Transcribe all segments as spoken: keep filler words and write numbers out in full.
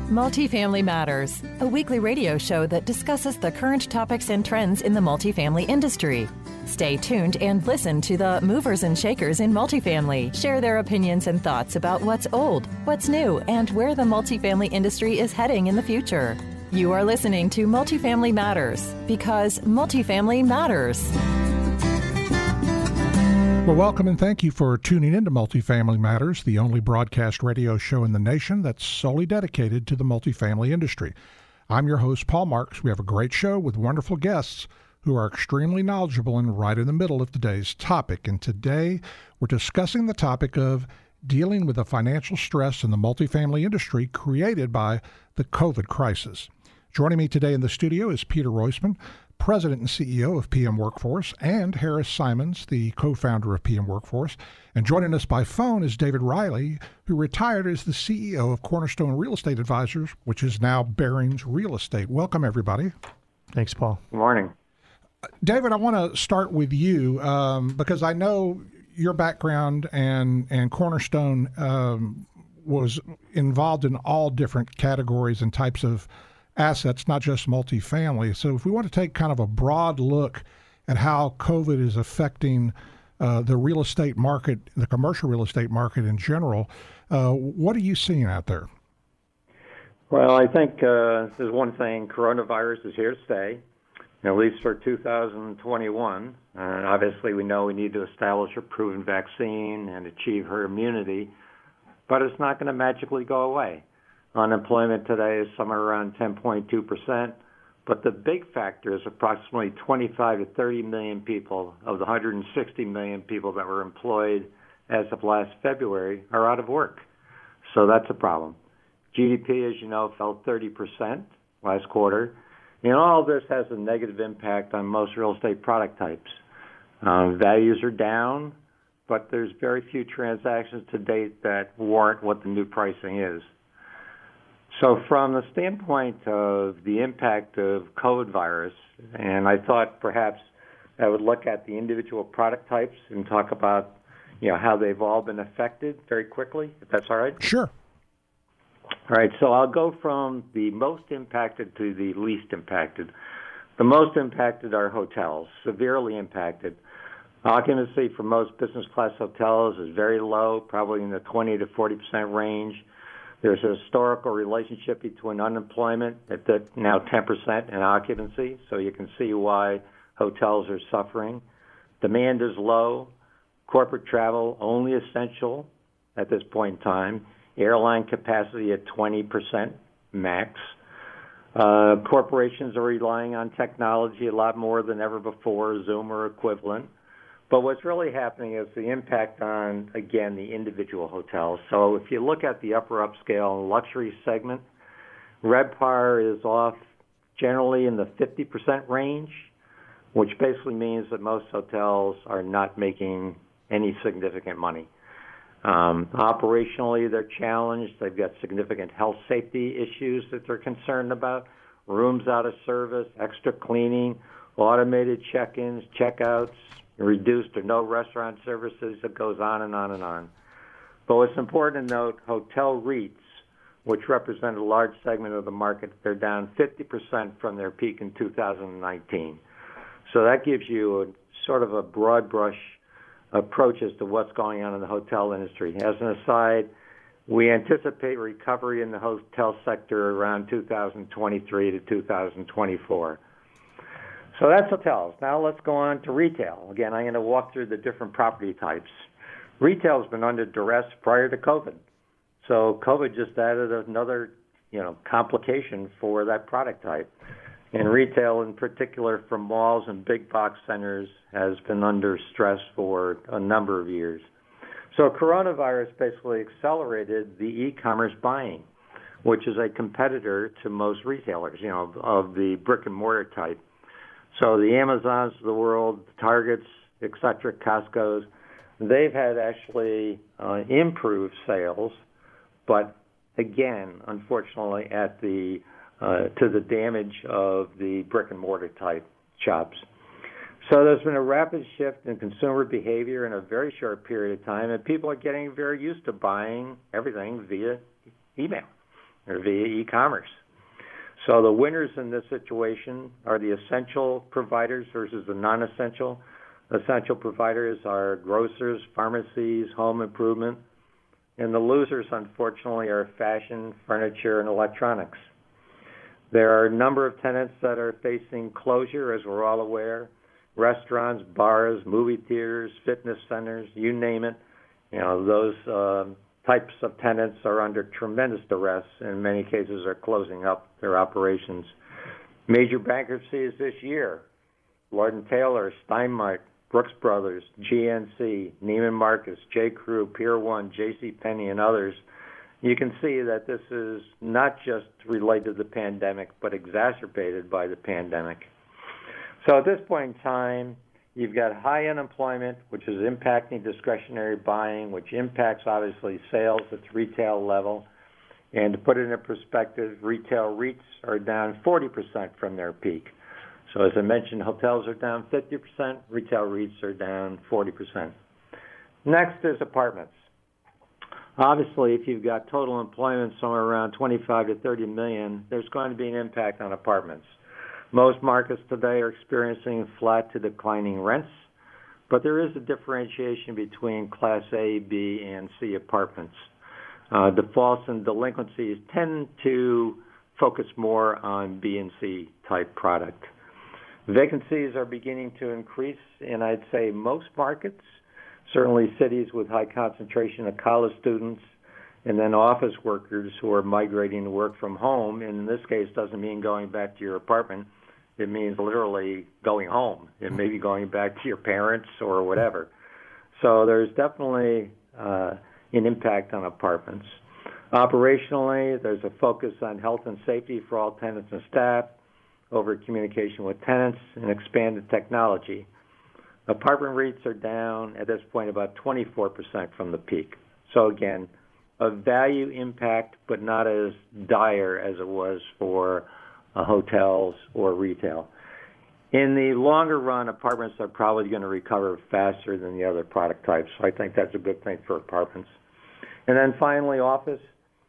Multifamily Matters, a weekly radio show that discusses the current topics and trends in the multifamily industry. Stay tuned and listen to the movers and shakers in multifamily share their opinions and thoughts about what's old, what's new, and where the multifamily industry is heading in the future. You are listening to Multifamily Matters because multifamily matters. Well, welcome and thank you for tuning into Multifamily Matters, the only broadcast radio show in the nation that's solely dedicated to the multifamily industry. I'm your host, Paul Marks. We have a great show with wonderful guests who are extremely knowledgeable and right in the middle of today's topic. And today we're discussing the topic of dealing with the financial stress in the multifamily industry created by the COVID crisis. Joining me today in the studio is Peter Roisman, President and C E O of P M Workforce, and Harris Simons, the co-founder of P M Workforce. And joining us by phone is David Riley, who retired as the C E O of Cornerstone Real Estate Advisors, which is now Barings Real Estate. Welcome, everybody. Thanks, Paul. Good morning. David, I want to start with you um, because I know your background and, and Cornerstone um, was involved in all different categories and types of assets, not just multifamily. So if we want to take kind of a broad look at how COVID is affecting uh, the real estate market, the commercial real estate market in general, uh, what are you seeing out there? Well, I think uh, there's one thing. Coronavirus is here to stay, at least for two thousand twenty-one. And obviously, we know we need to establish a proven vaccine and achieve herd immunity, but it's not going to magically go away. Unemployment today is somewhere around ten point two percent, but the big factor is approximately twenty-five to thirty million people of the one hundred sixty million people that were employed as of last February are out of work. So that's a problem. G D P, as you know, fell thirty percent last quarter. And all of this has a negative impact on most real estate product types. Uh, values are down, but there's very few transactions to date that warrant what the new pricing is. So from the standpoint of the impact of COVID virus, and I thought perhaps I would look at the individual product types and talk about, you know, how they've all been affected very quickly, if that's all right. Sure. All right, so I'll go from the most impacted to the least impacted. The most impacted are hotels, severely impacted. Occupancy for most business class hotels is very low, probably in the twenty to forty percent range. There's a historical relationship between unemployment at the now ten percent and occupancy, so you can see why hotels are suffering. Demand is low. Corporate travel, only essential at this point in time. Airline capacity at twenty percent max. Uh, corporations are relying on technology a lot more than ever before, Zoom or equivalent. But what's really happening is the impact on, again, the individual hotels. So if you look at the upper upscale and luxury segment, RevPAR is off generally in the fifty percent range, which basically means that most hotels are not making any significant money. Um, operationally, they're challenged. They've got significant health safety issues that they're concerned about, rooms out of service, extra cleaning, automated check-ins, check-outs, reduced or no restaurant services. It goes on and on and on. But what's important to note, hotel REITs, which represent a large segment of the market, they're down fifty percent from their peak in two thousand nineteen. So that gives you a sort of a broad brush approach as to what's going on in the hotel industry. As an aside, we anticipate recovery in the hotel sector around two thousand twenty-three to two thousand twenty-four. So that's hotels. Now let's go on to retail. Again, I'm going to walk through the different property types. Retail has been under duress prior to COVID. So COVID just added another, you know, complication for that product type. And retail in particular from malls and big box centers has been under stress for a number of years. So coronavirus basically accelerated the e-commerce buying, which is a competitor to most retailers, you know, of the brick and mortar type. So the Amazons of the world, the Targets, et cetera, Costco's, they've had actually uh, improved sales, but again, unfortunately, at the uh, to the damage of the brick and mortar type shops. So there's been a rapid shift in consumer behavior in a very short period of time, and people are getting very used to buying everything via email. or via e-commerce. So the winners in this situation are the essential providers versus the non-essential. Essential providers are grocers, pharmacies, home improvement. And the losers, unfortunately, are fashion, furniture, and electronics. There are a number of tenants that are facing closure, as we're all aware. Restaurants, bars, movie theaters, fitness centers, you name it. You know, those uh, types of tenants are under tremendous duress. In many cases, are closing up their operations. Major bankruptcies this year: Lord and Taylor, Steinmeier, Brooks Brothers, G N C, Neiman Marcus, J. Crew, Pier one, J C Penney, and others. You can see that this is not just related to the pandemic, but exacerbated by the pandemic. So at this point in time, you've got high unemployment, which is impacting discretionary buying, which impacts, obviously, sales at the retail level. And to put it in perspective, retail REITs are down forty percent from their peak. So as I mentioned, hotels are down fifty percent, retail REITs are down forty percent. Next is apartments. Obviously, if you've got total employment somewhere around twenty-five to thirty million, there's going to be an impact on apartments. Most markets today are experiencing flat to declining rents, but there is a differentiation between Class A, B, and C apartments. Uh, defaults and delinquencies tend to focus more on B and C type product. Vacancies are beginning to increase in, I'd say, most markets, certainly cities with high concentration of college students, and then office workers who are migrating to work from home. And in this case, doesn't mean going back to your apartment. It means literally going home. It may be going back to your parents or whatever. So there's definitely uh, an impact on apartments. Operationally, there's a focus on health and safety for all tenants and staff, over communication with tenants, and expanded technology. Apartment REITs are down at this point about twenty-four percent from the peak. So again, a value impact, but not as dire as it was for uh, hotels or retail. In the longer run, apartments are probably going to recover faster than the other product types. So I think that's a good thing for apartments. And then finally, office.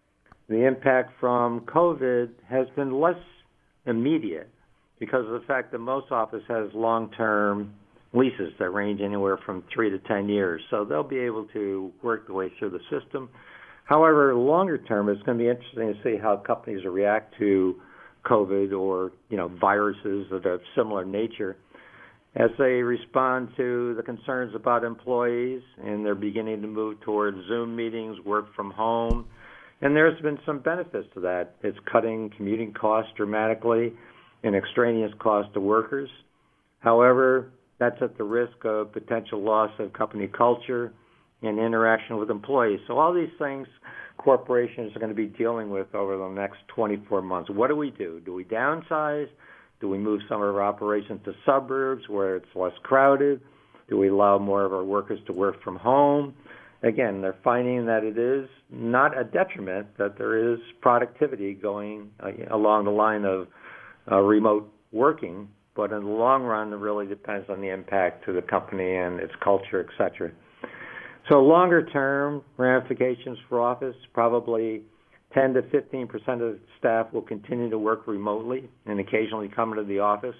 The impact from COVID has been less immediate because of the fact that most office has long-term leases that range anywhere from three to ten years. So they'll be able to work their way through the system. However, longer term, it's going to be interesting to see how companies react to COVID or, you know, viruses of a similar nature as they respond to the concerns about employees, and they're beginning to move towards Zoom meetings, work from home. And there's been some benefits to that. It's cutting commuting costs dramatically and extraneous costs to workers. However, that's at the risk of potential loss of company culture and interaction with employees. So all these things corporations are going to be dealing with over the next twenty-four months. What do we do? Do we downsize? Do we move some of our operations to suburbs where it's less crowded? Do we allow more of our workers to work from home? Again, they're finding that it is not a detriment, that there is productivity going uh, along the line of uh, remote working, but in the long run, it really depends on the impact to the company and its culture, et cetera. So longer term ramifications for office, probably ten to fifteen percent of staff will continue to work remotely and occasionally come into the office.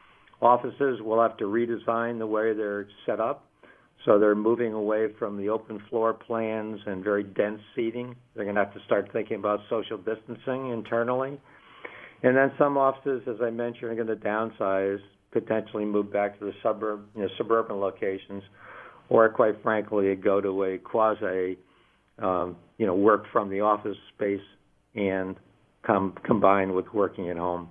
Offices will have to redesign the way they're set up. So they're moving away from the open floor plans and very dense seating. They're going to have to start thinking about social distancing internally. And then some offices, as I mentioned, are going to downsize, potentially move back to the suburb, you know, suburban locations, or quite frankly, go to a quasi, um, you know, work from the office space and come combined with working at home.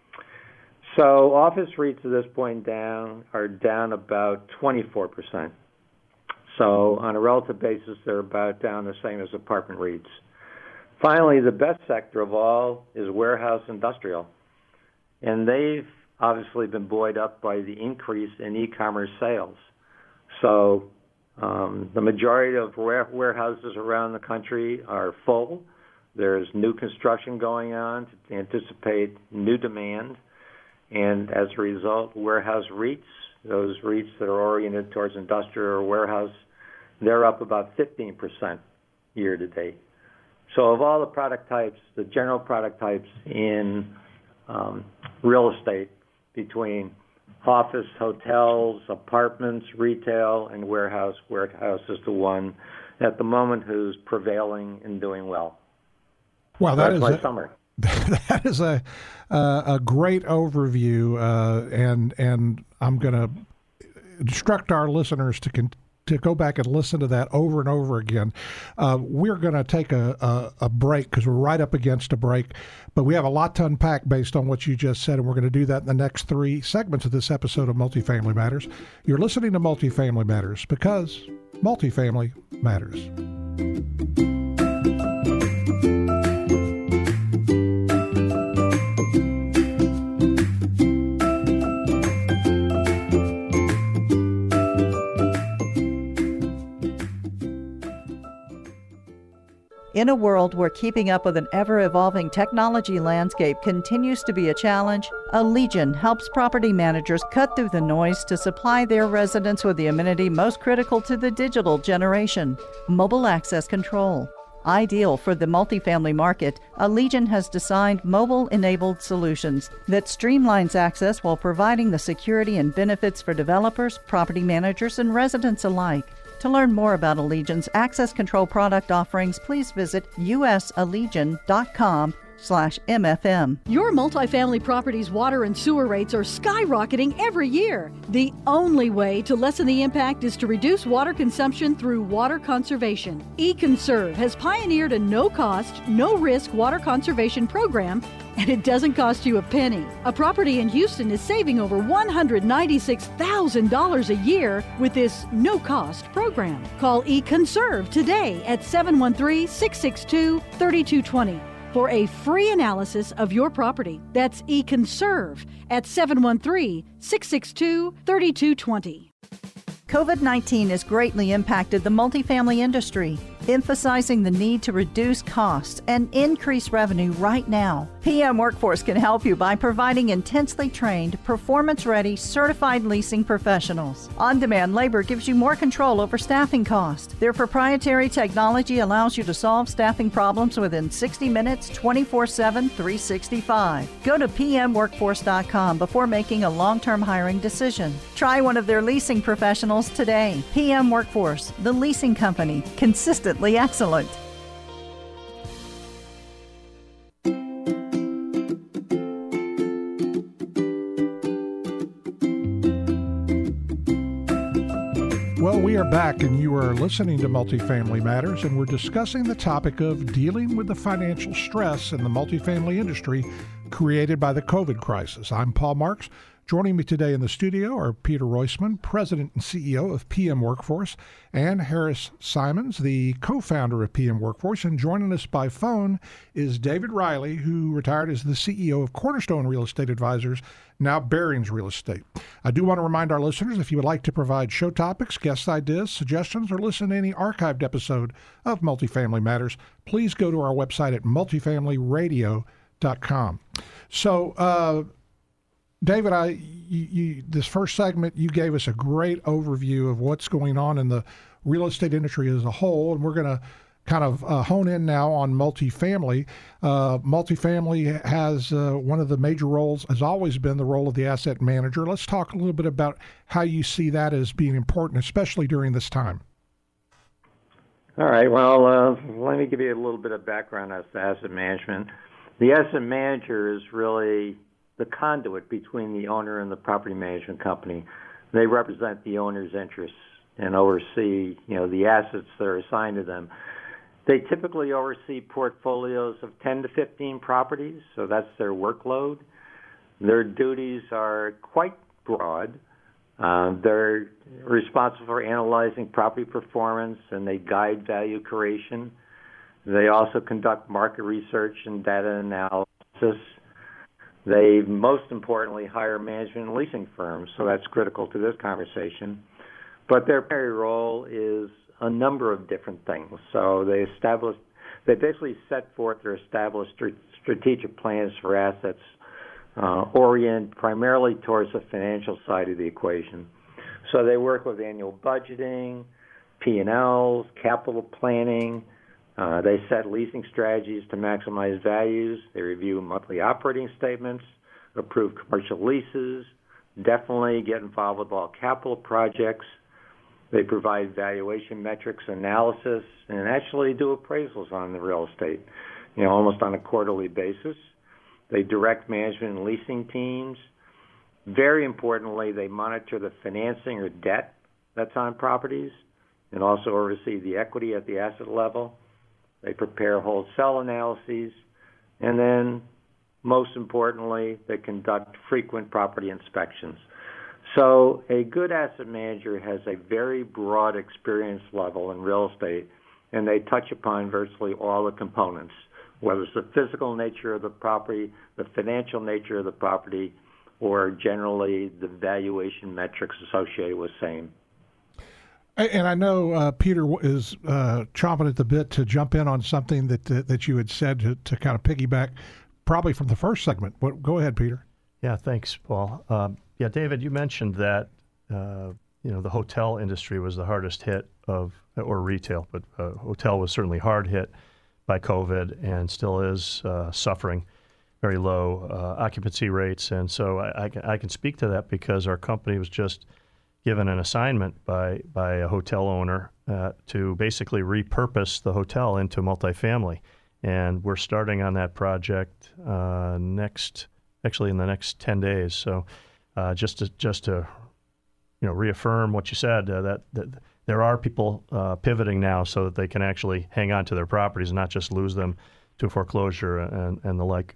So office REITs at this point down are down about twenty-four percent. So on a relative basis, they're about down the same as apartment REITs. Finally, the best sector of all is warehouse industrial. And they've obviously been buoyed up by the increase in e-commerce sales. So um, the majority of warehouses around the country are full. There's new construction going on to anticipate new demand. And as a result, warehouse REITs, those REITs that are oriented towards industrial or warehouse, they're up about fifteen percent year to date. So of all the product types, the general product types in um, real estate between office, hotels, apartments, retail, and warehouse, warehouse is the one at the moment who's prevailing and doing well. Well, that That's is my a, summary. That is a uh, a great overview, uh, and and I'm going to instruct our listeners to con- to go back and listen to that over and over again. Uh, we're going to take a, a, a break because we're right up against a break, but we have a lot to unpack based on what you just said, and we're going to do that in the next three segments of this episode of Multifamily Matters. You're listening to Multifamily Matters because multifamily matters. In a world where keeping up with an ever-evolving technology landscape continues to be a challenge, Allegion helps property managers cut through the noise to supply their residents with the amenity most critical to the digital generation, mobile access control. Ideal for the multifamily market, Allegion has designed mobile-enabled solutions that streamlines access while providing the security and benefits for developers, property managers, and residents alike. To learn more about Allegion's access control product offerings, please visit usallegion.com slash MFM. Your multifamily property's water and sewer rates are skyrocketing every year. The only way to lessen the impact is to reduce water consumption through water conservation. eConserve has pioneered a no-cost, no-risk water conservation program, and it doesn't cost you a penny. A property in Houston is saving over one hundred ninety-six thousand dollars a year with this no-cost program. Call eConserve today at seven one three, six six two, three two two zero for a free analysis of your property. That's eConserve at seven one three, six six two, three two two zero. COVID nineteen has greatly impacted the multifamily industry, emphasizing the need to reduce costs and increase revenue right now. P M Workforce can help you by providing intensely trained, performance-ready, certified leasing professionals. On-demand labor gives you more control over staffing costs. Their proprietary technology allows you to solve staffing problems within sixty minutes, twenty-four seven, three sixty-five. Go to p m workforce dot com before making a long-term hiring decision. Try one of their leasing professionals today. P M Workforce, the leasing company, consistently excellent. Well, we are back, and you are listening to Multifamily Matters, and we're discussing the topic of dealing with the financial stress in the multifamily industry created by the COVID crisis. I'm Paul Marks. Joining me today in the studio are Peter Roisman, President and C E O of P M Workforce, and Harris Simons, the co-founder of P M Workforce. And joining us by phone is David Riley, who retired as the C E O of Cornerstone Real Estate Advisors, now Barings Real Estate. I do want to remind our listeners, if you would like to provide show topics, guest ideas, suggestions, or listen to any archived episode of Multifamily Matters, please go to our website at multifamily radio dot com. So, uh, David, I you, you, this first segment, you gave us a great overview of what's going on in the real estate industry as a whole, and we're going to kind of uh, hone in now on multifamily. Uh, multifamily has uh, one of the major roles, has always been the role of the asset manager. Let's talk a little bit about how you see that as being important, especially during this time. All right. Well, uh, let me give you a little bit of background as to asset management. The asset manager is really the conduit between the owner and the property management company. They represent the owner's interests and oversee, you know, the assets that are assigned to them. They typically oversee portfolios of ten to fifteen properties, so that's their workload. Their duties are quite broad. Uh, they're responsible for analyzing property performance, and they guide value creation. They also conduct market research and data analysis. They, most importantly, hire management and leasing firms, so that's critical to this conversation. But their primary role is a number of different things. So they establish, they basically set forth or establish strategic plans for assets uh, oriented primarily towards the financial side of the equation. So they work with annual budgeting, P and Ls, capital planning, Uh, they set leasing strategies to maximize values. They review monthly operating statements, approve commercial leases, definitely get involved with all capital projects. They provide valuation metrics analysis and actually do appraisals on the real estate, you know, almost on a quarterly basis. They direct management and leasing teams. Very importantly, they monitor the financing or debt that's on properties and also oversee the equity at the asset level. They prepare hold sell analyses. And then, most importantly, they conduct frequent property inspections. So a good asset manager has a very broad experience level in real estate, and they touch upon virtually all the components, whether it's the physical nature of the property, the financial nature of the property, or generally the valuation metrics associated with same. And I know uh, Peter is uh, chomping at the bit to jump in on something that uh, that you had said to, to kind of piggyback, probably from the first segment. But go ahead, Peter. Yeah, thanks, Paul. Um, yeah, David, you mentioned that uh, you know the hotel industry was the hardest hit of, or retail, but uh, hotel was certainly hard hit by COVID and still is uh, suffering very low uh, occupancy rates. And so I, I, can, I can speak to that because our company was just given an assignment by by a hotel owner uh, to basically repurpose the hotel into multifamily, and we're starting on that project uh, next, actually in the next ten days. So, uh, just to just to you know reaffirm what you said, uh, that, that there are people uh, pivoting now so that they can actually hang on to their properties and not just lose them to foreclosure and and the like.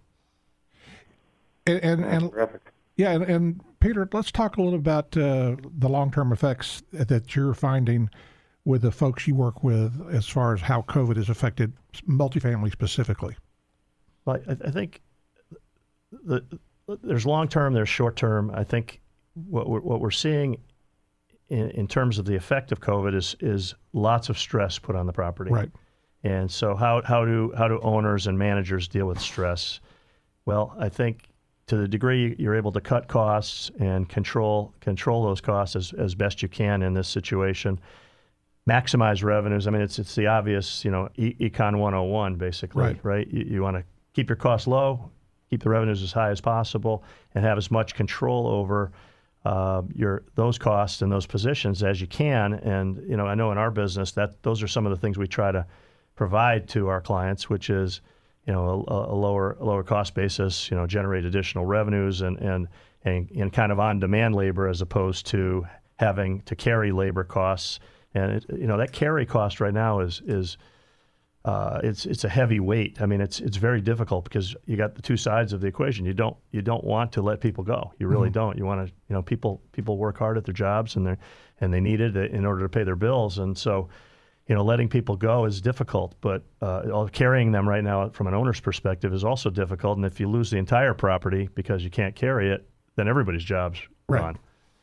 And and, and yeah, and, and Peter, let's talk a little about uh, the long-term effects that you're finding with the folks you work with as far as how COVID has affected multifamily specifically. Well, I, I think the, there's long-term, there's short-term. I think what we're, what we're seeing in, in terms of the effect of COVID is is lots of stress put on the property. Right. And so how how do how do owners and managers deal with stress? Well, I think to the degree you're able to cut costs and control control those costs as, as best you can in this situation, maximize revenues. I mean, it's it's the obvious, you know, e- Econ one oh one, basically, right? right? You, you want to keep your costs low, keep the revenues as high as possible, and have as much control over uh, your those costs and those positions as you can. And, you know, I know in our business that those are some of the things we try to provide to our clients, which is, you know, a, a lower a lower cost basis, you know, generate additional revenues and, and, and, and kind of on-demand labor as opposed to having to carry labor costs. And, it, you know, that carry cost right now is is uh, it's it's a heavy weight. I mean, it's it's very difficult because you got the two sides of the equation. You don't you don't want to let people go. You really mm-hmm. don't. You want to, you know, people people work hard at their jobs and they and they need it in order to pay their bills. And so, you know, letting people go is difficult, but uh, carrying them right now from an owner's perspective is also difficult. And if you lose the entire property because you can't carry it, then everybody's job's right. gone.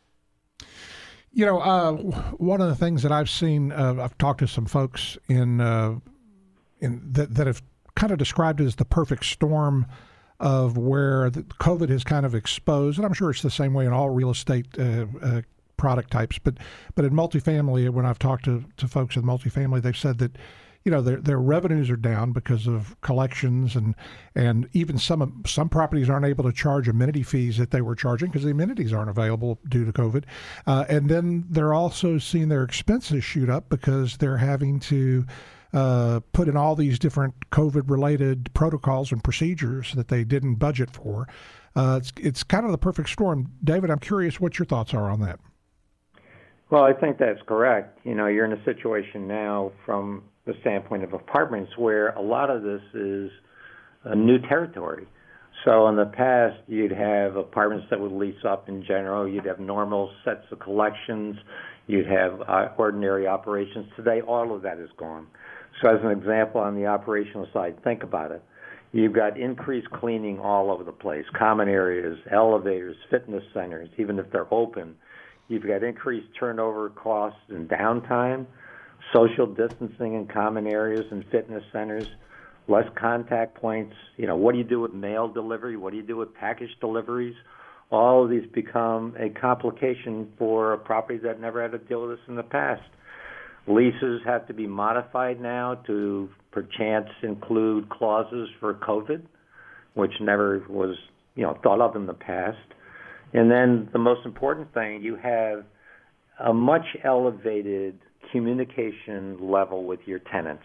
You know, uh, one of the things that I've seen, uh, I've talked to some folks in, uh, in that, that have kind of described it as the perfect storm of where the COVID has kind of exposed, and I'm sure it's the same way in all real estate uh, uh, product types, but but in multifamily, when I've talked to, to folks in multifamily, they've said that, you know, their their revenues are down because of collections, and and even some some properties aren't able to charge amenity fees that they were charging because the amenities aren't available due to COVID, uh, and then they're also seeing their expenses shoot up because they're having to uh, put in all these different COVID-related protocols and procedures that they didn't budget for. Uh, it's it's kind of the perfect storm. David, I'm curious what your thoughts are on that. Well, I think that's correct. You know, you're in a situation now from the standpoint of apartments where a lot of this is a new territory. So in the past, you'd have apartments that would lease up in general. You'd have normal sets of collections. You'd have uh, ordinary operations. Today, all of that is gone. So as an example, on the operational side, think about it. You've got increased cleaning all over the place, common areas, elevators, fitness centers, even if they're open. You've got increased turnover costs and downtime, social distancing in common areas and fitness centers, less contact points. You know, what do you do with mail delivery? What do you do with package deliveries? All of these become a complication for properties that never had to deal with this in the past. Leases have to be modified now to perchance include clauses for COVID, which never was, you know, thought of in the past. And then the most important thing, you have a much elevated communication level with your tenants.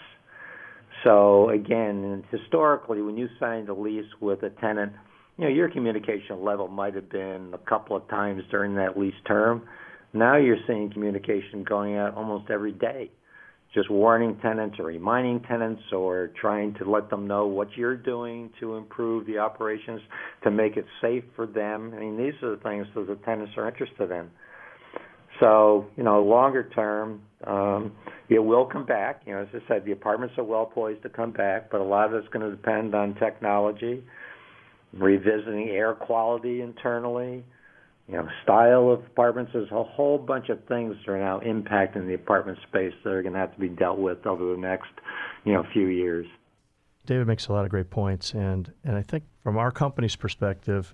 So again, historically, when you signed a lease with a tenant, you know, your communication level might have been a couple of times during that lease term. Now you're seeing communication going out almost every day, just warning tenants or reminding tenants or trying to let them know what you're doing to improve the operations to make it safe for them. I mean, these are the things that the tenants are interested in. So, you know, longer term, um, it will come back. You know, as I said, the apartments are well poised to come back, but a lot of it's going to depend on technology, revisiting air quality internally, you know, style of apartments. There's a whole bunch of things that are now impacting the apartment space that are going to have to be dealt with over the next, you know, few years. David makes a lot of great points, and, and I think from our company's perspective,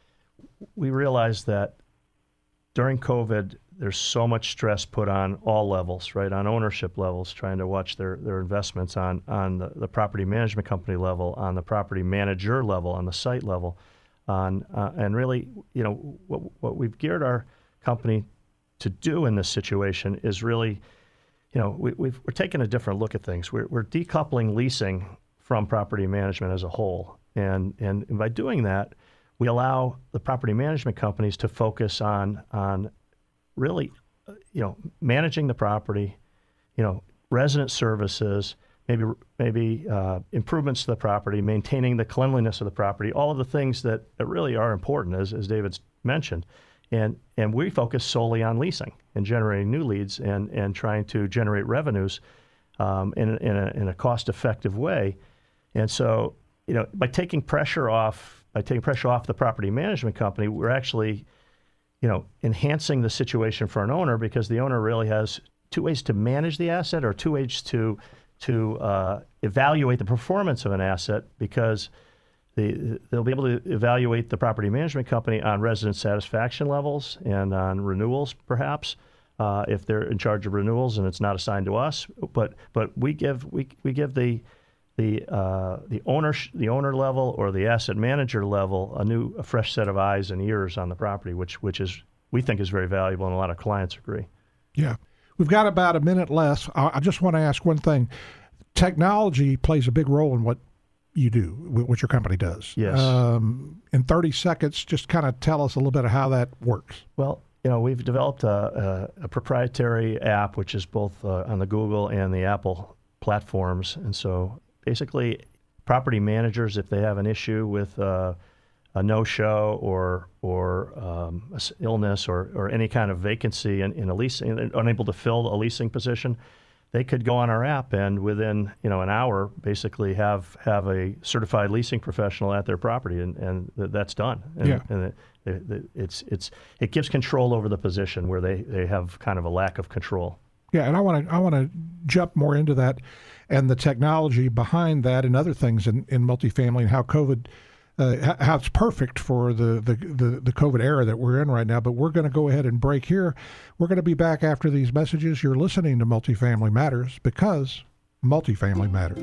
we realized that during COVID, there's so much stress put on all levels, right? On ownership levels, trying to watch their, their investments, on, on the, the property management company level, on the property manager level, on the site level. On, uh, and really, you know, what, what we've geared our company to do in this situation is really, you know, we, we've, we're taking a different look at things. We're, we're decoupling leasing from property management as a whole. And, and by doing that, we allow the property management companies to focus on, on really, you know, managing the property, you know, resident services, maybe maybe uh, improvements to the property, maintaining the cleanliness of the property, all of the things that, that really are important, as, as David's mentioned. And and we focus solely on leasing and generating new leads and, and trying to generate revenues um, in, in, a, in a cost-effective way. And so, you know, by taking pressure off, by taking pressure off the property management company, we're actually, you know, enhancing the situation for an owner, because the owner really has two ways to manage the asset, or two ways to to uh, evaluate the performance of an asset, because the, they'll be able to evaluate the property management company on resident satisfaction levels and on renewals, perhaps, uh, if they're in charge of renewals and it's not assigned to us. But but we give we we give the the uh, the owner the owner level or the asset manager level a new a fresh set of eyes and ears on the property, which which is we think is very valuable, and a lot of clients agree. Yeah. We've got about a minute left. I just want to ask one thing. Technology plays a big role in what you do, what your company does. Yes. Um, in thirty seconds, just kind of tell us a little bit of how that works. Well, you know, we've developed a, a, a proprietary app, which is both uh, on the Google and the Apple platforms. And so basically, property managers, if they have an issue with uh, a no-show or or um, illness or, or any kind of vacancy in, in a leasing, unable to fill a leasing position, they could go on our app and within you know an hour basically have have a certified leasing professional at their property, and, and that's done. And, yeah. and it, it, it's it's it gives control over the position where they, they have kind of a lack of control. Yeah, and I want to I want to jump more into that and the technology behind that and other things in, in multifamily, and how COVID. Uh, how it's perfect for the, the, the, the COVID era that we're in right now. But we're going to go ahead and break here. We're going to be back after these messages. You're listening to Multifamily Matters, because multifamily matters.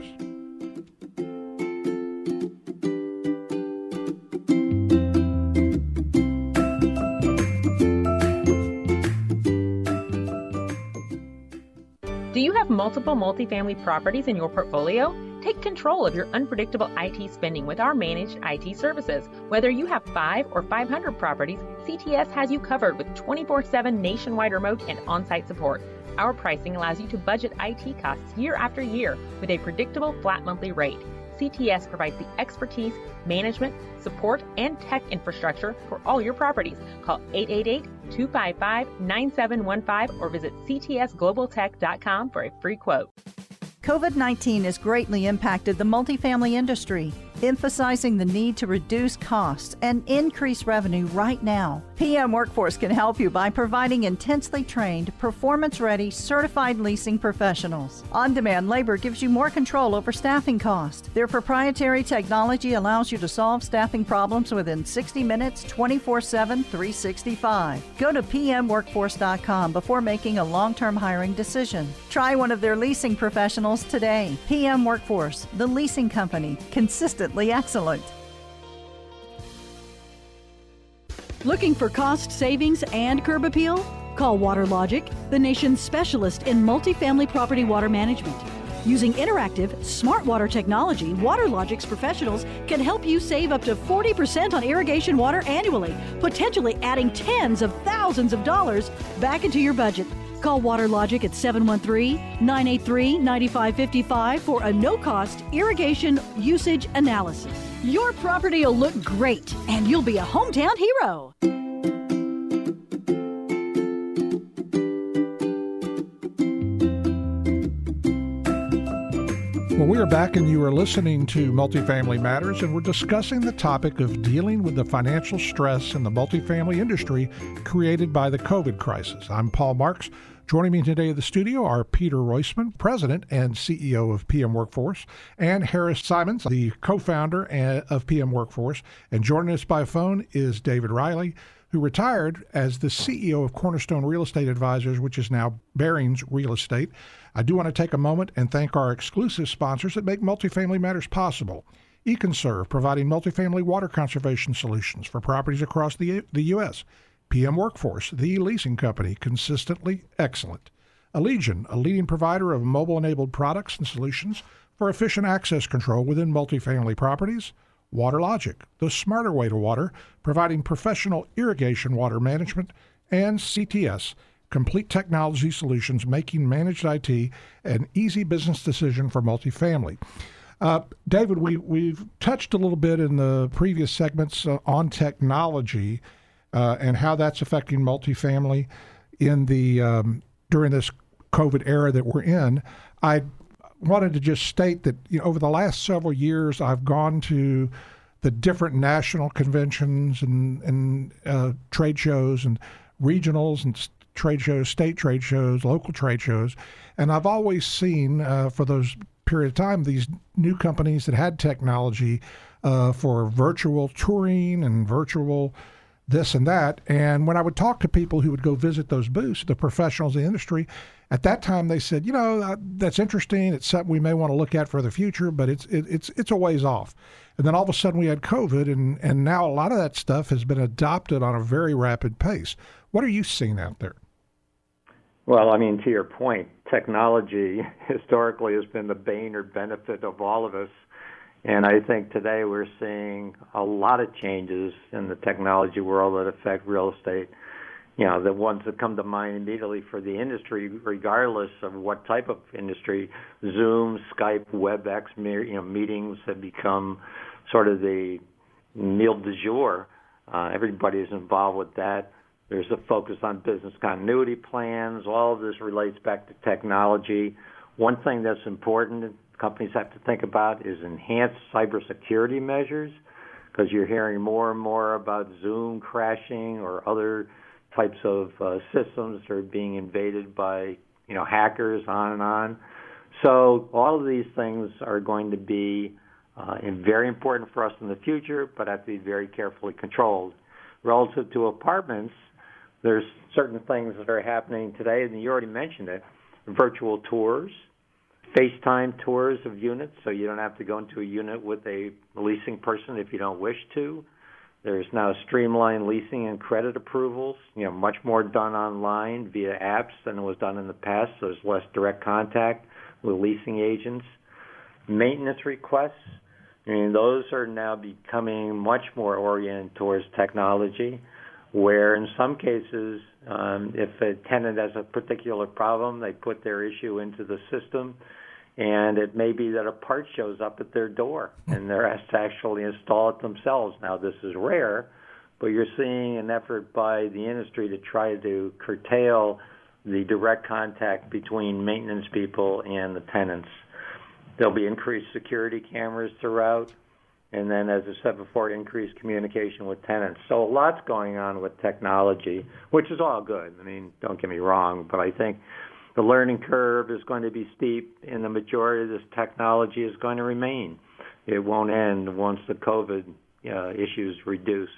Do you have multiple multifamily properties in your portfolio? Take control of your unpredictable I T spending with our managed I T services. Whether you have five or five hundred properties, C T S has you covered with twenty-four seven nationwide remote and on-site support. Our pricing allows you to budget I T costs year after year with a predictable flat monthly rate. C T S provides the expertise, management, support, and tech infrastructure for all your properties. Call eight eight eight, two five five, nine seven one five or visit c t s global tech dot com for a free quote. COVID nineteen has greatly impacted the multifamily industry, emphasizing the need to reduce costs and increase revenue right now. P M Workforce can help you by providing intensely trained, performance-ready, certified leasing professionals. On-demand labor gives you more control over staffing costs. Their proprietary technology allows you to solve staffing problems within sixty minutes, twenty-four seven, three sixty-five. Go to p m workforce dot com before making a long-term hiring decision. Try one of their leasing professionals today. P M Workforce, the leasing company, consistently excellent. Looking for cost savings and curb appeal? Call WaterLogic, the nation's specialist in multifamily property water management. Using interactive, smart water technology, WaterLogic's professionals can help you save up to forty percent on irrigation water annually, potentially adding tens of thousands of dollars back into your budget. Call WaterLogic at seven one three, nine eight three, nine five five five for a no-cost irrigation usage analysis. Your property will look great, and you'll be a hometown hero. Well, we are back, and you are listening to Multifamily Matters, and we're discussing the topic of dealing with the financial stress in the multifamily industry created by the COVID crisis. I'm Paul Marks. Joining me today in the studio are Peter Roisman, President and C E O of P M Workforce, and Harris Simons, the co-founder of P M Workforce. And joining us by phone is David Riley, who retired as the C E O of Cornerstone Real Estate Advisors, which is now Barings Real Estate. I do want to take a moment and thank our exclusive sponsors that make Multifamily Matters possible. eConserve, providing multifamily water conservation solutions for properties across the, the U S P M Workforce, the leasing company, consistently excellent. Allegion, a leading provider of mobile-enabled products and solutions for efficient access control within multifamily properties. WaterLogic, the smarter way to water, providing professional irrigation water management. And C T S, complete technology solutions, making managed I T an easy business decision for multifamily. Uh, David, we, we've touched a little bit in the previous segments uh, on technology uh, and how that's affecting multifamily in the um, during this COVID era that we're in. I wanted to just state that, you know, over the last several years, I've gone to the different national conventions and, and uh, trade shows and regionals and trade shows, state trade shows, local trade shows, and I've always seen uh, for those period of time these new companies that had technology uh, for virtual touring and virtual this and that. And when I would talk to people who would go visit those booths, the professionals in the industry, at that time they said, you know, uh, that's interesting. It's something we may want to look at for the future, but it's it, it's it's a ways off. And then all of a sudden we had COVID, and, and now a lot of that stuff has been adopted on a very rapid pace. What are you seeing out there? Well, I mean, to your point, technology historically has been the bane or benefit of all of us. And I think today we're seeing a lot of changes in the technology world that affect real estate. You know, the ones that come to mind immediately for the industry, regardless of what type of industry, Zoom, Skype, WebEx, you know, meetings have become sort of the meal du jour. Uh, everybody is involved with that. There's a focus on business continuity plans. All of this relates back to technology. One thing that's important companies have to think about is enhanced cybersecurity measures, because you're hearing more and more about Zoom crashing or other types of uh, systems that are being invaded by, you know, hackers, on and on. So all of these things are going to be uh, very important for us in the future, but have to be very carefully controlled. Relative to apartments, there's certain things that are happening today, and you already mentioned it, virtual tours, FaceTime tours of units, so you don't have to go into a unit with a leasing person if you don't wish to. There's now streamlined leasing and credit approvals, you know, much more done online via apps than it was done in the past, so there's less direct contact with leasing agents. Maintenance requests, I mean, those are now becoming much more oriented towards technology, where in some cases, um, if a tenant has a particular problem, they put their issue into the system, and it may be that a part shows up at their door, and they're asked to actually install it themselves. Now, this is rare, but you're seeing an effort by the industry to try to curtail the direct contact between maintenance people and the tenants. There'll be increased security cameras throughout. And then, as I said before, increased communication with tenants. So a lot's going on with technology, which is all good. I mean, don't get me wrong, but I think the learning curve is going to be steep, and the majority of this technology is going to remain. It won't end once the COVID uh, issues reduce.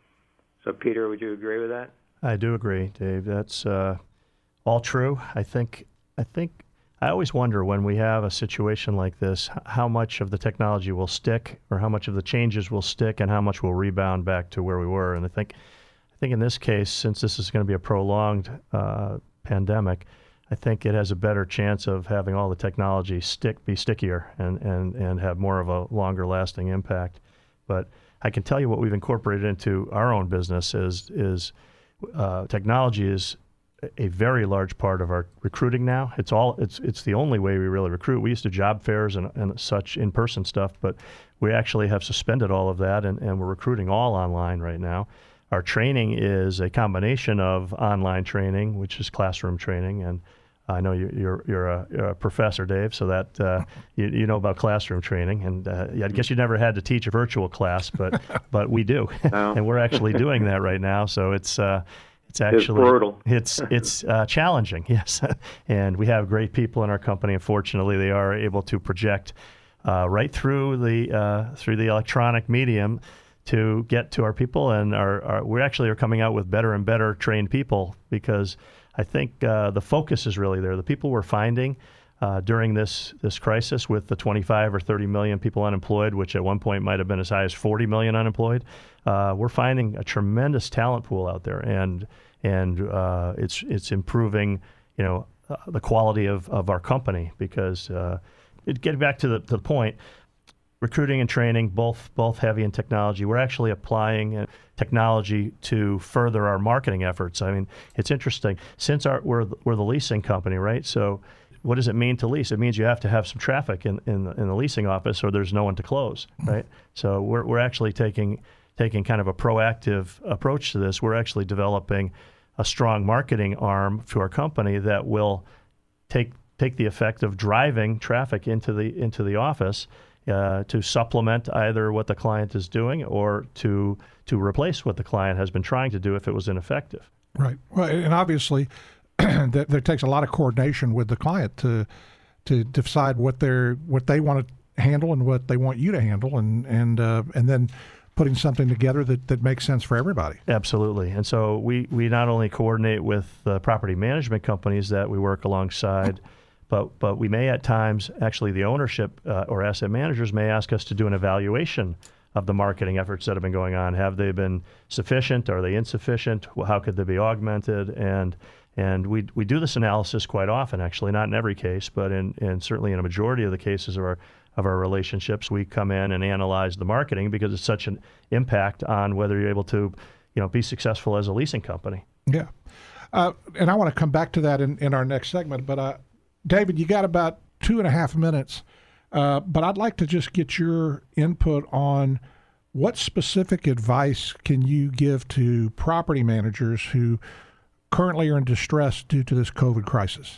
So, Peter, would you agree with that? I do agree, Dave. That's uh, all true. I think. I think. I always wonder when we have a situation like this, how much of the technology will stick, or how much of the changes will stick, and how much will rebound back to where we were. And I think, I think in this case, since this is going to be a prolonged uh, pandemic, I think it has a better chance of having all the technology stick, be stickier, and and and have more of a longer lasting impact. But I can tell you what we've incorporated into our own business is is uh, technology is a very large part of our recruiting now. It's all it's it's the only way we really recruit. We used to job fairs and, and such in-person stuff, but we actually have suspended all of that, and, and we're recruiting all online right now. Our training is a combination of online training, which is classroom training, and I know you, you're you're a, you're a professor, Dave, so that uh, you, you know about classroom training, and uh, I guess you never had to teach a virtual class, but but we do, no. And we're actually doing that right now. So it's uh, it's actually it's brutal. it's it's uh, challenging, yes, and we have great people in our company. Unfortunately, they are able to project uh, right through the uh, through the electronic medium to get to our people, and our, our we actually are coming out with better and better trained people, because I think uh, the focus is really there. The people we're finding uh, during this this crisis, with the twenty-five or thirty million people unemployed, which at one point might have been as high as forty million unemployed, uh, we're finding a tremendous talent pool out there, and and uh, it's it's improving, you know, uh, the quality of, of our company, because uh, it, getting back to the, to the point. Recruiting and training, both both heavy in technology. We're actually applying technology to further our marketing efforts. I mean, it's interesting. Since our, we're we're the leasing company, right? So, what does it mean to lease? It means you have to have some traffic in in the, in the leasing office, or there's no one to close, right? So, we're we're actually taking taking kind of a proactive approach to this. We're actually developing a strong marketing arm to our company that will take take the effect of driving traffic into the into the office. Uh, to supplement either what the client is doing, or to to replace what the client has been trying to do if it was ineffective. Right. Well, and obviously, that there takes a lot of coordination with the client to to decide what they're what they want to handle and what they want you to handle, and and uh, and then putting something together that, that makes sense for everybody. Absolutely. And so we we not only coordinate with the property management companies that we work alongside. But but we may at times, actually the ownership uh, or asset managers may ask us to do an evaluation of the marketing efforts that have been going on. Have they been sufficient? Are they insufficient? How could they be augmented? And and we we do this analysis quite often, actually, not in every case, but in, in certainly in a majority of the cases of our of our relationships, we come in and analyze the marketing, because it's such an impact on whether you're able to, you know, be successful as a leasing company. Yeah, uh, and I want to come back to that in, in our next segment, but. Uh, David, you got about two and a half minutes, uh, but I'd like to just get your input on what specific advice can you give to property managers who currently are in distress due to this COVID crisis?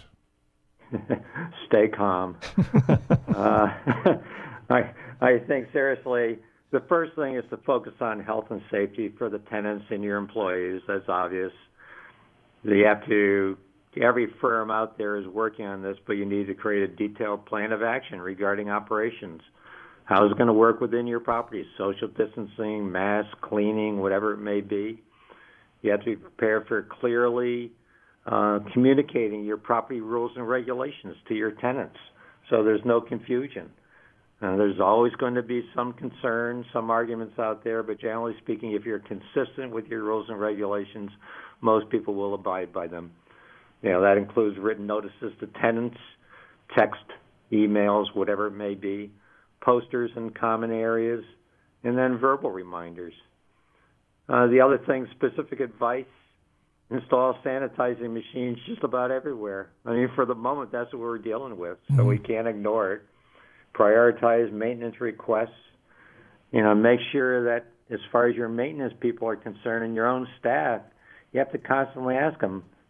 Stay calm. uh, I I think seriously, the first thing is to focus on health and safety for the tenants and your employees. That's obvious. You have to. Every firm out there is working on this, but you need to create a detailed plan of action regarding operations. How is it going to work within your property? Social distancing, mask, cleaning, whatever it may be. You have to be prepared for clearly uh, communicating your property rules and regulations to your tenants, so there's no confusion. Uh, there's always going to be some concern, some arguments out there, but generally speaking, if you're consistent with your rules and regulations, most people will abide by them. You know, that includes written notices to tenants, text, emails, whatever it may be, posters in common areas, and then verbal reminders. Uh, the other thing, specific advice, install sanitizing machines just about everywhere. I mean, for the moment, that's what we're dealing with, so mm-hmm. we can't ignore it. Prioritize maintenance requests. You know, make sure that as far as your maintenance people are concerned and your own staff, you have to constantly ask them,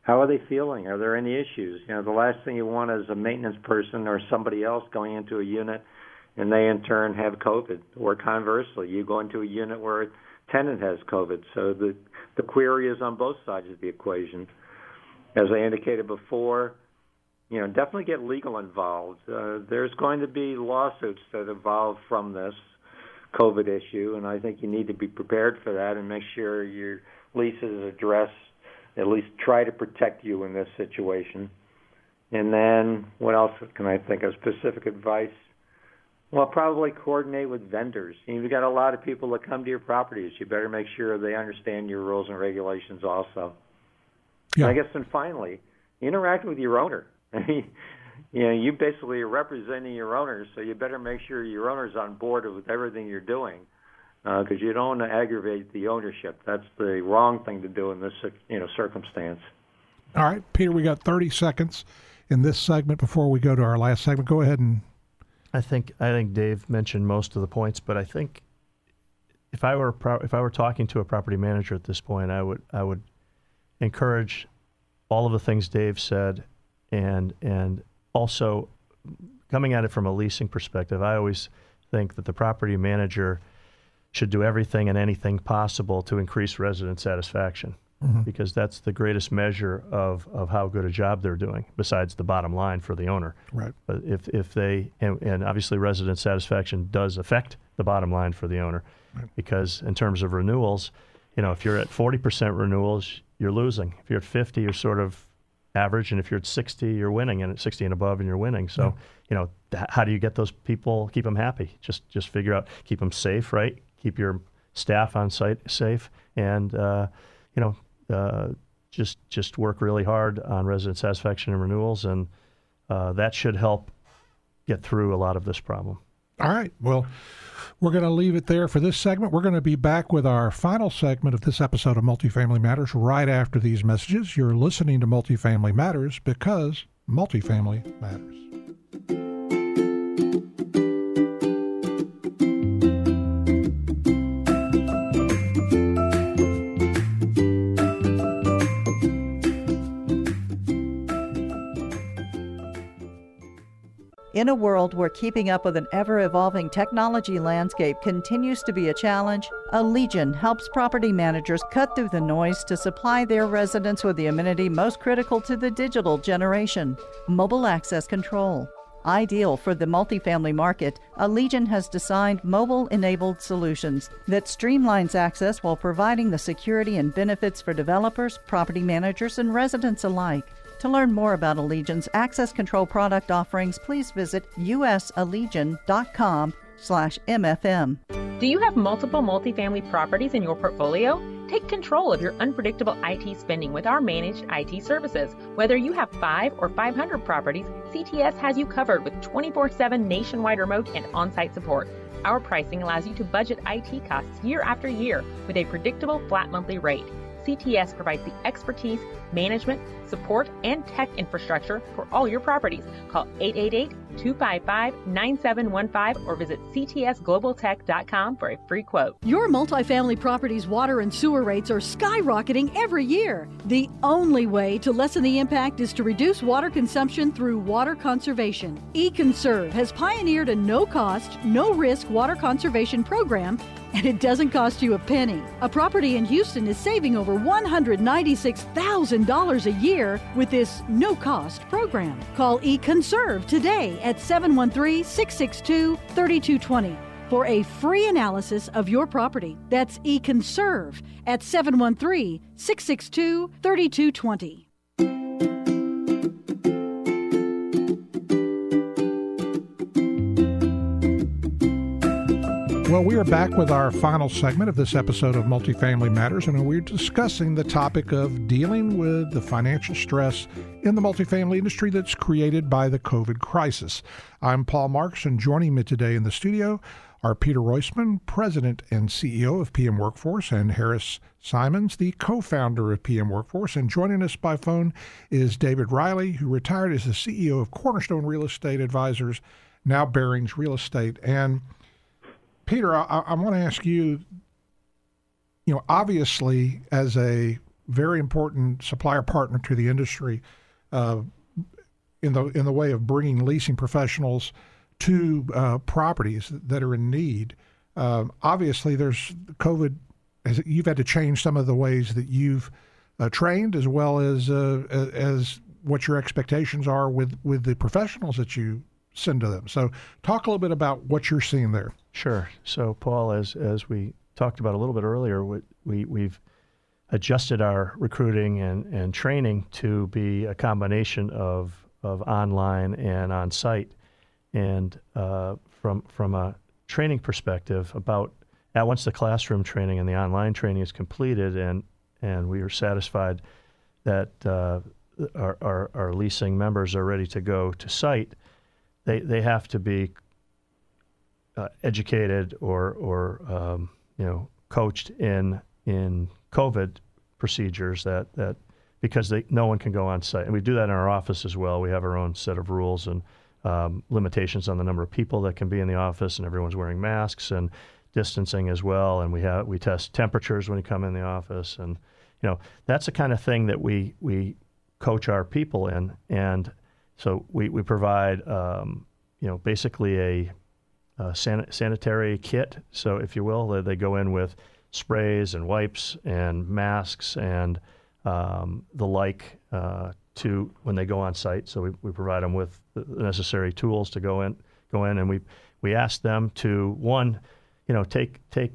how are they feeling? Are there any issues? You know, the last thing you want is a maintenance person or somebody else going into a unit and they in turn have COVID, or conversely, you go into a unit where a tenant has COVID. So the the query is on both sides of the equation. As I indicated before, you know, definitely get legal involved. Uh, there's going to be lawsuits that evolve from this COVID issue, and I think you need to be prepared for that and make sure your leases address, at least try to protect you in this situation. And then what else can I think of? Specific advice? Well, probably coordinate with vendors. You know, you've got a lot of people that come to your properties. You better make sure they understand your rules and regulations also. Yeah. And I guess then finally, interact with your owner. I mean, you know, you basically are representing your owners, so you better make sure your owner's on board with everything you're doing, because uh, you don't want to aggravate the ownership. That's the wrong thing to do in this, you know, circumstance. All right, Peter, we got thirty seconds in this segment before we go to our last segment. Go ahead and. I think I think Dave mentioned most of the points, but I think if I were pro- if I were talking to a property manager at this point, I would I would encourage all of the things Dave said, and and also coming at it from a leasing perspective. I always think that the property manager should do everything and anything possible to increase resident satisfaction, mm-hmm. because that's the greatest measure of, of how good a job they're doing, besides the bottom line for the owner. Right. But if, if they, and, and obviously resident satisfaction does affect the bottom line for the owner, right. because in terms of renewals, you know, if you're at forty percent renewals, you're losing. If you're at fifty, you're sort of average, and if you're at sixty, you're winning, and at sixty and above, and you're winning. So, yeah. you know, th- how do you get those people, keep them happy? Just just figure out, keep them safe, right? Keep your staff on site safe, and, uh, you know, uh, just just work really hard on resident satisfaction and renewals, and uh, that should help get through a lot of this problem. All right. Well, we're going to leave it there for this segment. We're going to be back with our final segment of this episode of Multifamily Matters right after these messages. You're listening to Multifamily Matters because multifamily matters. In a world where keeping up with an ever-evolving technology landscape continues to be a challenge, Allegion helps property managers cut through the noise to supply their residents with the amenity most critical to the digital generation: mobile access control. Ideal for the multifamily market, Allegion has designed mobile-enabled solutions that streamlines access while providing the security and benefits for developers, property managers, and residents alike. To learn more about Allegion's access control product offerings, please visit usallegion.com slash MFM. Do you have multiple multifamily properties in your portfolio? Take control of your unpredictable I T spending with our managed I T services. Whether you have five or five hundred properties, C T S has you covered with twenty-four seven nationwide remote and on-site support. Our pricing allows you to budget I T costs year after year with a predictable flat monthly rate. C T S provides the expertise, management, support, and tech infrastructure for all your properties. Call eight eight eight, two five five, nine seven one five or visit c t s global tech dot com for a free quote. Your multifamily property's water and sewer rates are skyrocketing every year. The only way to lessen the impact is to reduce water consumption through water conservation. eConserve has pioneered a no-cost, no-risk water conservation program, and it doesn't cost you a penny. A property in Houston is saving over one hundred ninety-six thousand dollars a year with this no-cost program. Call eConserve today at seven one three, six six two, three two two zero for a free analysis of your property. That's eConserve at seven one three, six six two, three two two zero. Well, we are back with our final segment of this episode of Multifamily Matters, and we're discussing the topic of dealing with the financial stress in the multifamily industry that's created by the COVID crisis. I'm Paul Marks, and joining me today in the studio are Peter Roisman, President and C E O of P M Workforce, and Harris Simons, the co-founder of P M Workforce. And joining us by phone is David Riley, who retired as the C E O of Cornerstone Real Estate Advisors, now Barings Real Estate. And Peter, I, I want to ask you, you know, obviously as a very important supplier partner to the industry uh, in the in the way of bringing leasing professionals to uh, properties that are in need. Uh, obviously, there's COVID. As you've had to change some of the ways that you've uh, trained, as well as uh, as what your expectations are with, with the professionals that you send to them. So, talk a little bit about what you're seeing there. Sure. So, Paul, as as we talked about a little bit earlier, we, we we've adjusted our recruiting and, and training to be a combination of of online and on-site. And uh, from from a training perspective, about uh, once the classroom training and the online training is completed, and and we are satisfied that uh, our, our our leasing members are ready to go to site, they they have to be uh, educated or or um, you know coached in in COVID procedures that that because they, no one can go on site, and we do that in our office as well. We have our own set of rules and Um, limitations on the number of people that can be in the office, and everyone's wearing masks and distancing as well. And we have we test temperatures when you come in the office, and you know that's the kind of thing that we we coach our people in. And so we we provide um, you know basically a, a san- sanitary kit. So if you will, they, they go in with sprays and wipes and masks and um, the like. Uh, to when they go on site. So we, we provide them with the necessary tools to go in, go in, and we we ask them to, one, you know, take take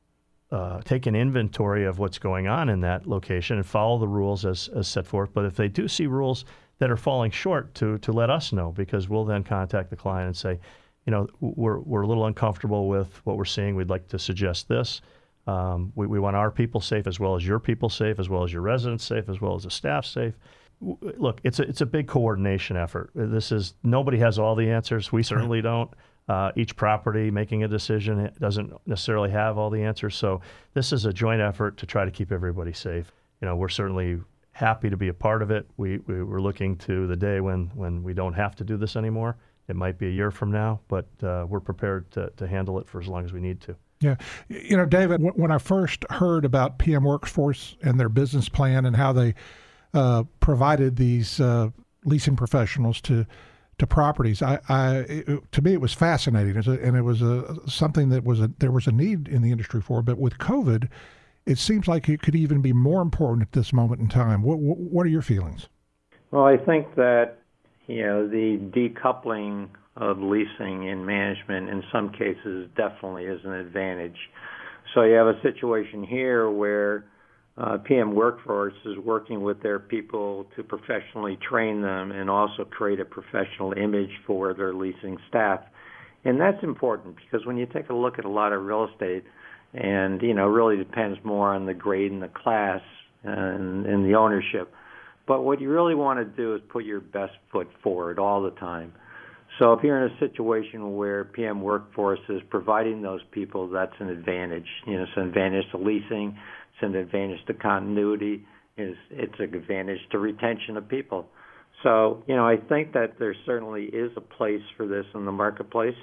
uh, take an inventory of what's going on in that location and follow the rules as, as set forth. But if they do see rules that are falling short, to to let us know, because we'll then contact the client and say, you know, we're we're a little uncomfortable with what we're seeing. We'd like to suggest this. Um, we, we want our people safe as well as your people safe, as well as your residents safe, as well as the staff safe. Look, it's a, it's a big coordination effort. This is nobody has all the answers. We certainly don't. Uh, each property making a decision doesn't necessarily have all the answers. So this is a joint effort to try to keep everybody safe. You know, we're certainly happy to be a part of it. We, we we're looking to the day when, when we don't have to do this anymore. It might be a year from now, but uh, we're prepared to, to handle it for as long as we need to. Yeah. You know, David, when I first heard about P M Workforce and their business plan and how they Uh, provided these uh, leasing professionals to to properties, I, I it, to me it was fascinating, and it was a something that was a there was a need in the industry for. But with COVID, it seems like it could even be more important at this moment in time. What what, what are your feelings? Well, I think that you know the decoupling of leasing and management in some cases definitely is an advantage. So you have a situation here where Uh, P M Workforce is working with their people to professionally train them and also create a professional image for their leasing staff. And that's important because when you take a look at a lot of real estate, and, you know, really depends more on the grade and the class and, and the ownership. But what you really want to do is put your best foot forward all the time. So if you're in a situation where P M Workforce is providing those people, that's an advantage. You know, it's an advantage to leasing. It's an advantage to continuity. It's, it's an advantage to retention of people. So, you know, I think that there certainly is a place for this in the marketplace,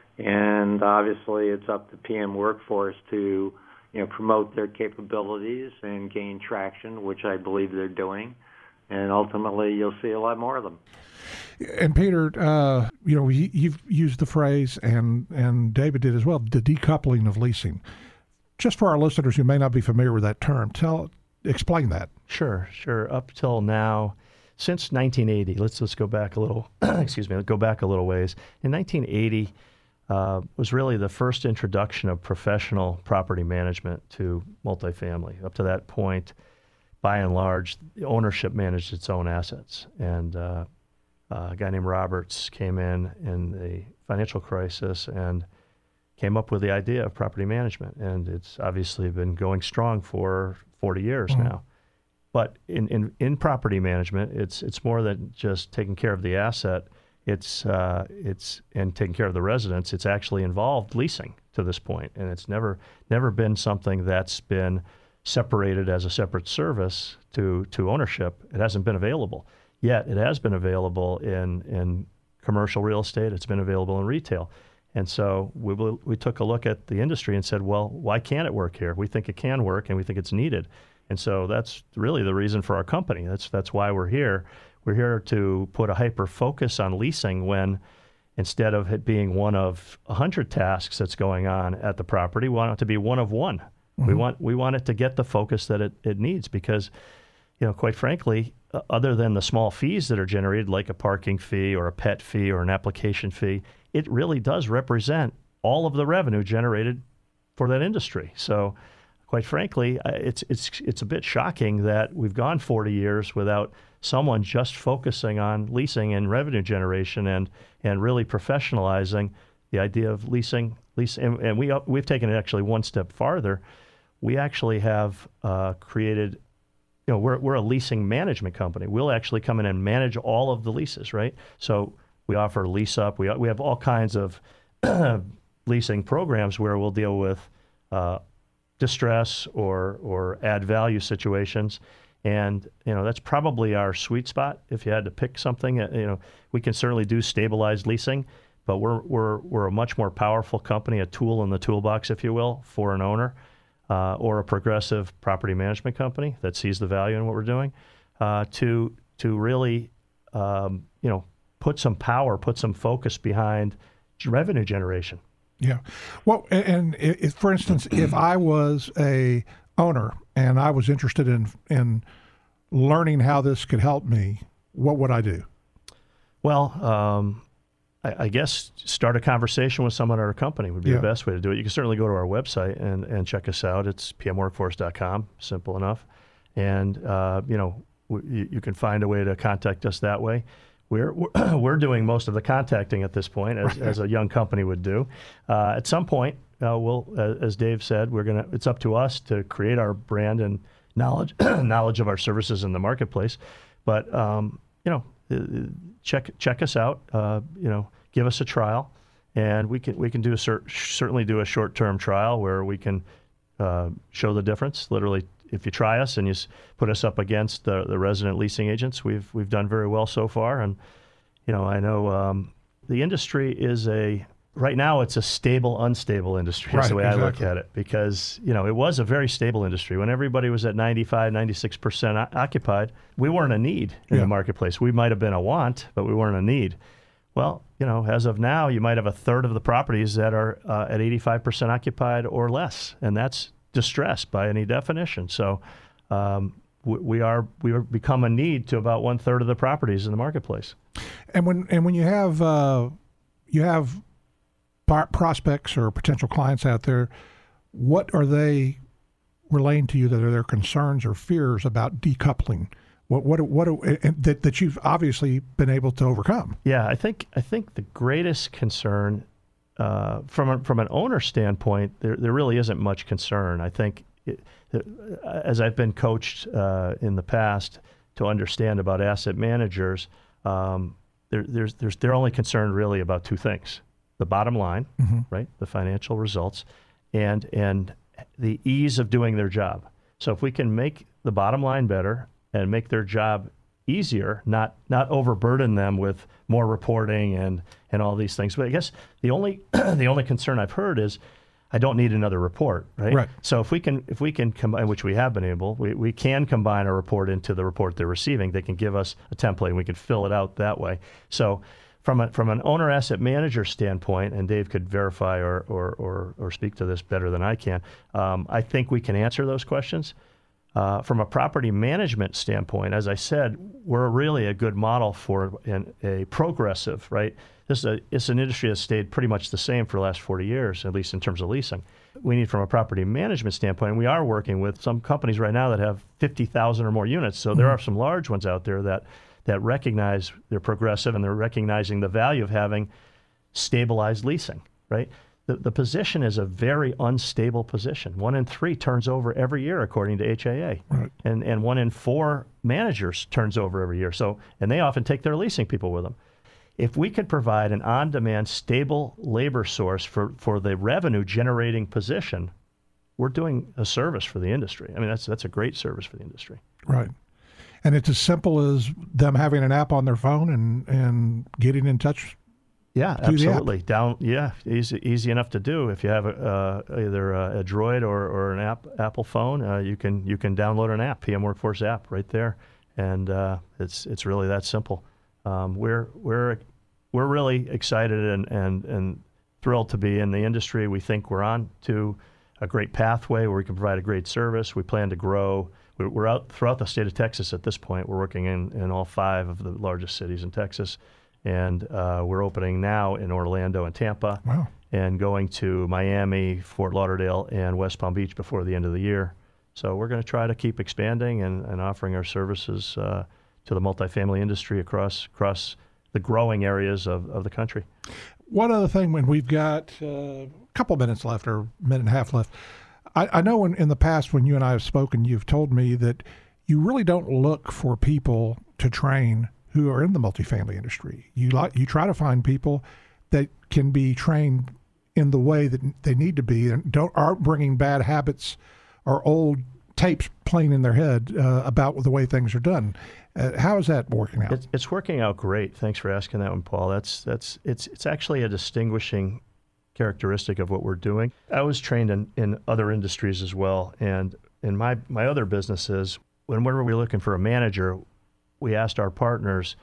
and obviously it's up to P M Workforce to, you know, promote their capabilities and gain traction, which I believe they're doing, and ultimately you'll see a lot more of them. And Peter, uh, you know, you've used the phrase, and, and David did as well, the decoupling of leasing. Just for our listeners who may not be familiar with that term, tell, explain that. Sure, sure. Up till now, since nineteen eighty, let's let's go back a little. excuse me, let's go back a little ways. In nineteen eighty, uh, was really the first introduction of professional property management to multifamily. Up to that point, by and large, the ownership managed its own assets, and uh, uh, a guy named Roberts came in in the financial crisis and came up with the idea of property management, and it's obviously been going strong for forty years mm-hmm. now. But in, in, in property management, it's it's more than just taking care of the asset. It's uh, it's and taking care of the residents. It's actually involved leasing to this point, and it's never never been something that's been separated as a separate service to to ownership. It hasn't been available yet. It has been available in in commercial real estate. It's been available in retail. And so we we took a look at the industry and said, well, why can't it work here? We think it can work, and we think it's needed. And so that's really the reason for our company. That's that's why we're here. We're here to put a hyper focus on leasing when instead of it being one of a hundred tasks that's going on at the property, we want it to be one of one. Mm-hmm. We want we want it to get the focus that it, it needs because, you know, quite frankly, uh, other than the small fees that are generated, like a parking fee or a pet fee or an application fee, it really does represent all of the revenue generated for that industry. So, quite frankly, it's it's it's a bit shocking that we've gone forty years without someone just focusing on leasing and revenue generation and and really professionalizing the idea of leasing. Lease, and, and we we've taken it actually one step farther. We actually have uh, created, you know, we're we're a leasing management company. We'll actually come in and manage all of the leases, right? So we offer lease up. We we have all kinds of leasing programs where we'll deal with uh, distress or or add value situations, and you know that's probably our sweet spot. If you had to pick something, you know, we can certainly do stabilized leasing, but we're we're we're a much more powerful company, a tool in the toolbox, if you will, for an owner uh, or a progressive property management company that sees the value in what we're doing uh, to to really um, you know put some power, put some focus behind revenue generation. Yeah. Well, and if, for instance, if I was a owner and I was interested in in learning how this could help me, what would I do? Well, um, I, I guess start a conversation with someone at our company would be yeah. the best way to do it. You can certainly go to our website and, and check us out. It's p m workforce dot com, simple enough. And, uh, you know, w- you can find a way to contact us that way. We're, we're we're doing most of the contacting at this point, as, as a young company would do. Uh, at some point, uh, we'll, uh, as Dave said, we're gonna. It's up to us to create our brand and knowledge knowledge of our services in the marketplace. But um, you know, check check us out. Uh, you know, give us a trial, and we can we can do a cer- certainly do a short term trial where we can uh, show the difference. Literally, if you try us and you put us up against the, the resident leasing agents, we've we've done very well so far. And you know, I know um, the industry is a right now it's a stable, unstable industry. That's right, the way exactly. I look at it, because you know it was a very stable industry when everybody was at ninety-five, ninety-six percent occupied. We weren't a need in yeah. the marketplace. We might have been a want, but we weren't a need. Well, you know, as of now, you might have a third of the properties that are uh, at eighty-five percent occupied or less, and that's distress by any definition. So um, we, we are we are become a need to about one third of the properties in the marketplace. And when and when you have uh, you have prospects or potential clients out there, what are they relaying to you that are their concerns or fears about decoupling? What what what that that you've obviously been able to overcome? Yeah, I think I think the greatest concern. Uh, from a, from an owner standpoint, there there really isn't much concern. I think, it, as I've been coached uh, in the past to understand about asset managers, um, there, there's there's they're only concerned really about two things: the bottom line, mm-hmm. right, the financial results, and and the ease of doing their job. So if we can make the bottom line better and make their job easier, not not overburden them with more reporting and and all these things. But I guess the only the only concern I've heard is I don't need another report, right? Right. So if we can if we can combine, which we have been able, we, we can combine a report into the report they're receiving. They can give us a template and we can fill it out that way. So from a from an owner asset manager standpoint, and Dave could verify or or or, or speak to this better than I can, um, I think we can answer those questions. Uh, from a property management standpoint, as I said, we're really a good model for an, a progressive, right? This is a, it's an industry that's stayed pretty much the same for the last forty years, at least in terms of leasing. We need, from a property management standpoint, and we are working with some companies right now that have fifty thousand or more units. So mm-hmm. there are some large ones out there that, that recognize they're progressive and they're recognizing the value of having stabilized leasing, right? The, the position is a very unstable position. One in three turns over every year, according to H A A. Right. And and one in four managers turns over every year. So, and they often take their leasing people with them. If we could provide an on-demand, stable labor source for, for the revenue-generating position, we're doing a service for the industry. I mean, that's that's a great service for the industry. Right. And it's as simple as them having an app on their phone and, and getting in touch Yeah, absolutely. Down, yeah, easy, easy enough to do. If you have a, uh, either a, a Droid or, or an app, Apple phone, uh, you can you can download an app, P M Workforce app, right there, and uh, it's it's really that simple. Um, we're we're we're really excited and, and and thrilled to be in the industry. We think we're on to a great pathway where we can provide a great service. We plan to grow. We're, we're out throughout the state of Texas at this point. We're working in, in all five of the largest cities in Texas. And uh, we're opening now in Orlando and Tampa, wow. and going to Miami, Fort Lauderdale, and West Palm Beach before the end of the year. So we're going to try to keep expanding and, and offering our services uh, to the multifamily industry across across the growing areas of, of the country. One other thing, when we've got uh, a couple minutes left or a minute and a half left, I, I know in, in the past when you and I have spoken, you've told me that you really don't look for people to train who are in the multifamily industry. You like you try to find people that can be trained in the way that they need to be and don't aren't bringing bad habits or old tapes playing in their head uh, about the way things are done. Uh, how is that working out? It's, it's working out great. Thanks for asking that one, Paul. That's that's it's it's actually a distinguishing characteristic of what we're doing. I was trained in, in other industries as well, and in my my other businesses, whenever we're looking for a manager, we asked our partners,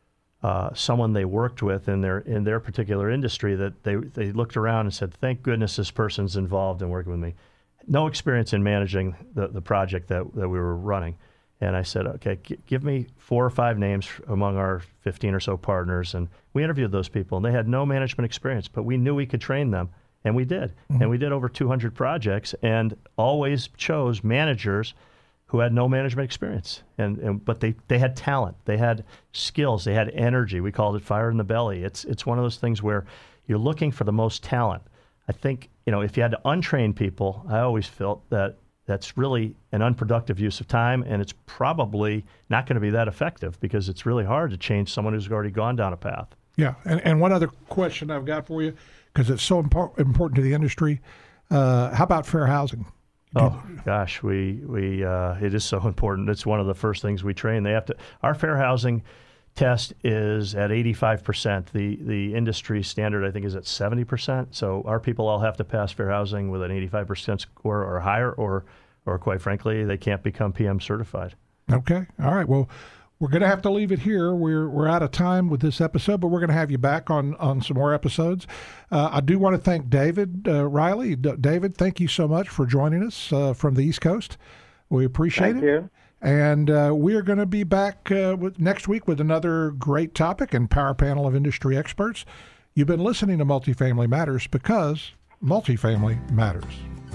uh, someone they worked with in their in their particular industry, that they they looked around and said, "Thank goodness this person's involved in working with me." No experience in managing the, the project that, that we were running. And I said, okay, g- give me four or five names among our fifteen or so partners. And we interviewed those people, and they had no management experience, but we knew we could train them, and we did. Mm-hmm. And we did over two hundred projects, and always chose managers who had no management experience, and, and but they, they had talent, they had skills, they had energy. We called it fire in the belly. It's it's one of those things where you're looking for the most talent. I think, you know, if you had to untrain people, I always felt that that's really an unproductive use of time, and it's probably not going to be that effective because it's really hard to change someone who's already gone down a path. Yeah, and, and one other question I've got for you, because it's so impor- important to the industry, uh, how about fair housing? Oh gosh, we we uh, it is so important. It's one of the first things we train. They have to. Our fair housing test is at eighty-five percent. The the industry standard, I think, is at seventy percent. So our people all have to pass fair housing with an eighty-five percent score or higher, or or quite frankly, they can't become P M certified. Okay, all right. Well, we're going to have to leave it here. We're we're out of time with this episode, but we're going to have you back on, on some more episodes. Uh, I do want to thank David uh, Riley. D- David, thank you so much for joining us uh, from the East Coast. We appreciate thank it. You. And uh, we are going to be back uh, with, next week with another great topic and power panel of industry experts. You've been listening to Multifamily Matters because multifamily matters.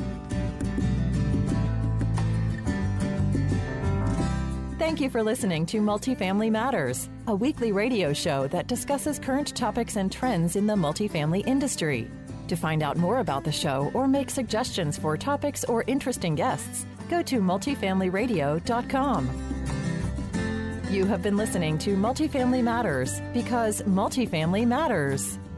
Thank you for listening to Multifamily Matters, a weekly radio show that discusses current topics and trends in the multifamily industry. To find out more about the show or make suggestions for topics or interesting guests, go to multifamily radio dot com. You have been listening to Multifamily Matters because multifamily matters.